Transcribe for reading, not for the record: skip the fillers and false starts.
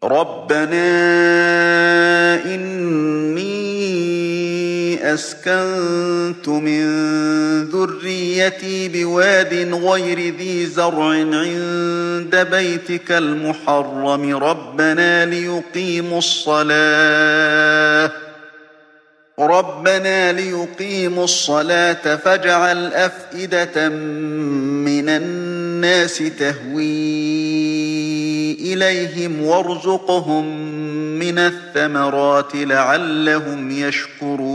رَبَّنَا إِنِّي أَسْكَنتُ مِن ذُرِّيَّتِي بِوَادٍ غَيْرِ ذِي زَرْعٍ عِندَ بَيْتِكَ الْمُحَرَّمِ رَبَّنَا لِيُقِيمُوا الصَّلَاةَ فَاجْعَلْ أَفْئِدَةً مِّنَ النَّاسِ تَهْوِي إِلَيْهِمْ وَارْزُقْهُم مِّنَ الثَّمَرَاتِ لَعَلَّهُمْ يَشْكُرُونَ